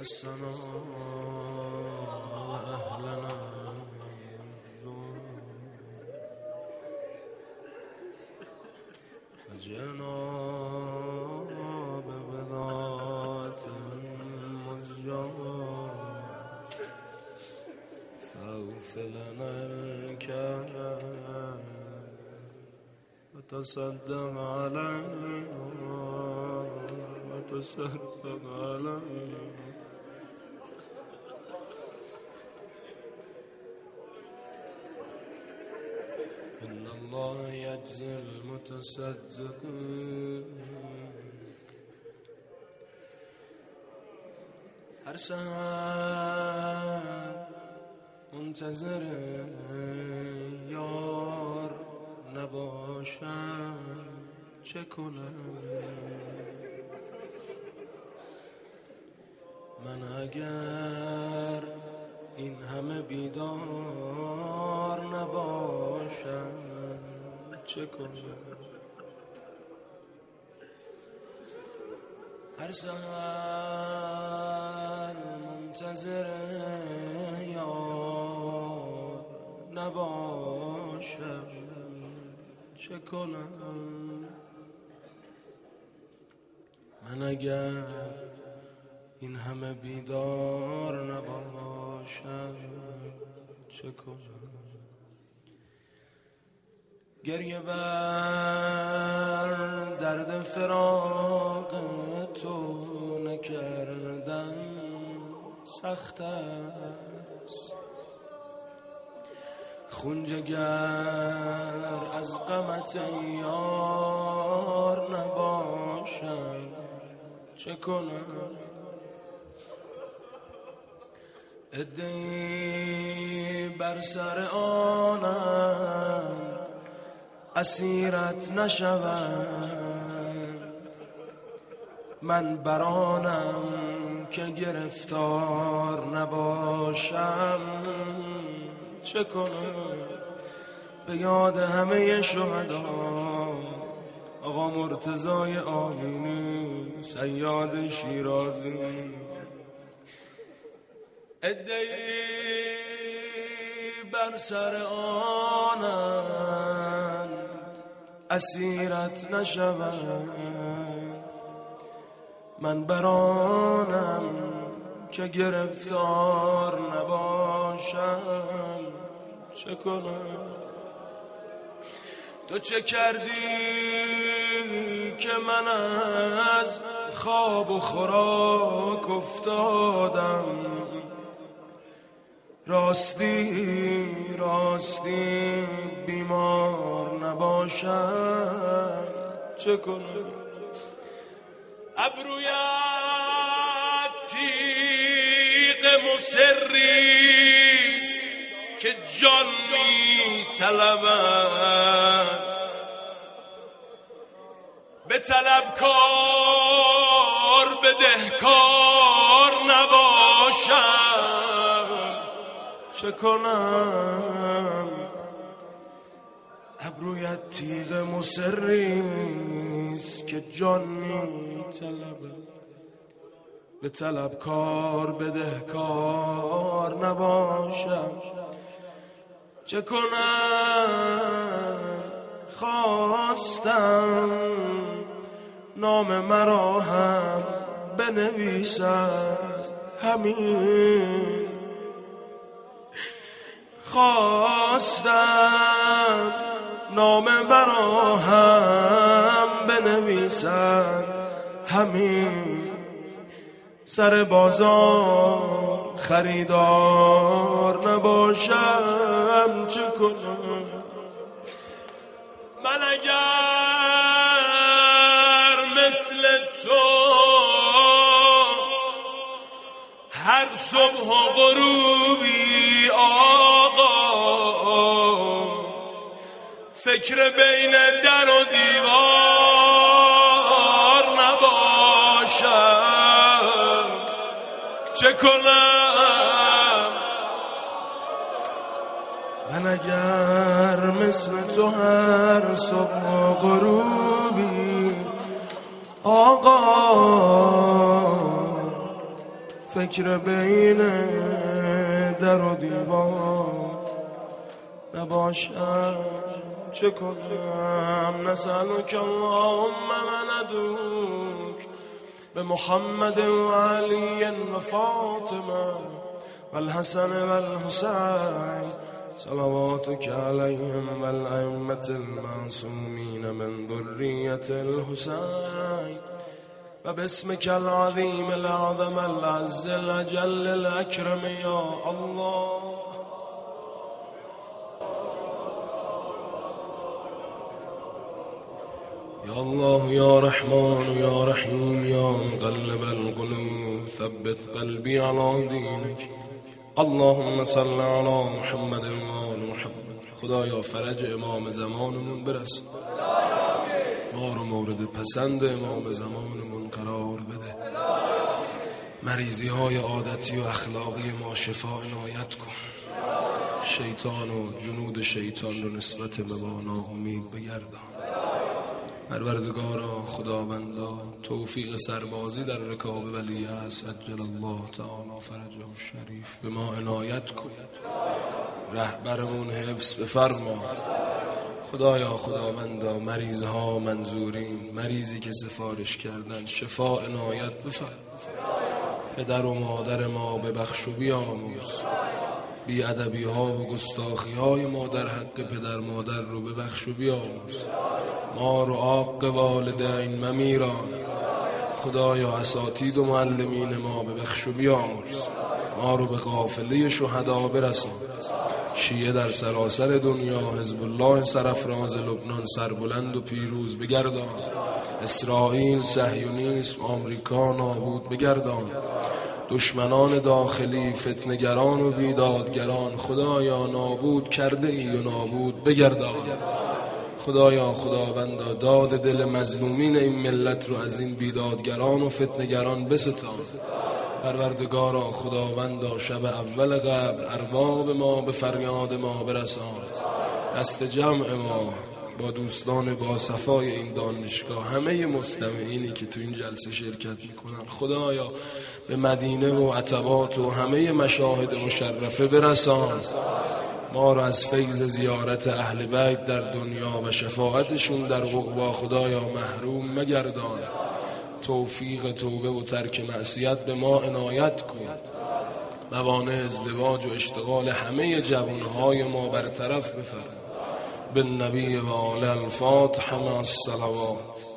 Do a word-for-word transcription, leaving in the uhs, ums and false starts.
مسنا أهلنا جناب بذات مزجات فاغفلنا الكرم وتصدق علينا وتصدق علينا إن الله يجزي المتصدقين. هر سحر منتظر یار نباشم چه کنم؟ من اگر این همه بیدار نباشم چه کنم؟ هر سحر منتظر یار نباشم چه کنم؟ من اگر این همه بیدار نباشم چه کنم؟ گریه بر درد فراق تو نکردن سخت است، خون جگر از غمت یار نباشم چه کنم؟ عده‌ای بر سر آنند اسیرت نشوند، من برانم که گرفتار نباشم چه کنم؟ به یاد همه شهدا آقا مرتضای آوینی، صیاد شیرازی، عده‌ای بر سر آنند اسیرت نشوند، من برانم که گرفتار نباشم چه کنم؟ تو چه کردی که من از خواب و خوراک افتادم؟ راستی راستی بیمار نباشم چه کنم؟ ابرویت تیغ مصریست که جان می طلبد، به طلبکار بدهکار نباشم چه کنم؟ ابرویت تیغ مصریست که جان می طلبد، به طلبکار بدهکار نباشم چه کنم؟ خواستم نام مرا هم بنویسم همین، خواستم نام مرا هم بنویسم همین، سر بازار خریدار نباشم چه کنم؟ من اگر مثل تو هر صبح و غروبی آقا فکر بین در و دیوار نباشم چه کنم؟ من اگر مثل تو هر صبح و غروبی آقا فکر بین در و دیوار نباشم چه کنم؟ نسألك اللهم وندعوك بمحمد و علی و فاطمه و الحسن و الحسین صلواتك عليهم والأئمة المعصومين من ذرية الحسين وباسمك العظيم الأعظم العز الأجل الأكرم يا الله. يا الله يا رحمن يا رحيم يا مقلب القلوب ثبت قلبي على دينك. اللهم صل على محمد و آل محمد. خدایا فرج امام زمانمون برس، ما رو مورد پسند امام زمانمون قرار بده، مریضی های عادتی و اخلاقی ما شفا عنایت کن، شیطان و جنود شیطان رو نسبت به ما ناامید بگردان. پروردگارا خداوندا توفیق سربازی در رکاب ولی است عجل الله تعالی فرجه الشریف به ما عنایت کن، رهبرمون حفظ بفرما. خدایا خداوندا مریضها منظورین، مریضی که سفارش کردن شفا عنایت بفرما. پدر و مادر ما ببخش و بیامرز، بی ادبی ها و گستاخی های ما در حق پدر مادر رو ببخش و بیامرز. ما رو عاق والدین ممیران. خدایا اساتید و معلمین ما ببخش و بیامرز، ما رو به قافله شهدا برسان. شیعه در سراسر دنیا، حزب الله سرافراز لبنان سربلند و پیروز بگردان. اسرائیل، صهیونیسم، آمریکا نابود بگردان. دشمنان داخلی، فتنگران و بیدادگران خدایا نابود کرده ای و نابود بگردان. خدایا خداوندا داد دل مظلومین این ملت رو از این بیدادگران و فتنگران بستان. پروردگارا خداوندا شب اول قبر ارباب ما به فریاد ما برسان. دست جمع ما با دوستان با صفای این دانشگاه، همه مستمعینی که تو این جلسه شرکت میکنن خدایا به مدینه و عتبات و همه مشاهد مشرفه برسان. ما را از فیض زیارت اهل بیت در دنیا و شفاعتشون در عقبی خدایا محروم مگردان. توفیق توبه و ترک معصیت به ما عنایت کن. موانع ازدواج و اشتغال همه جوانهای ما برطرف بفرما. بالنبی و آل الفاتحه مع الصلوات.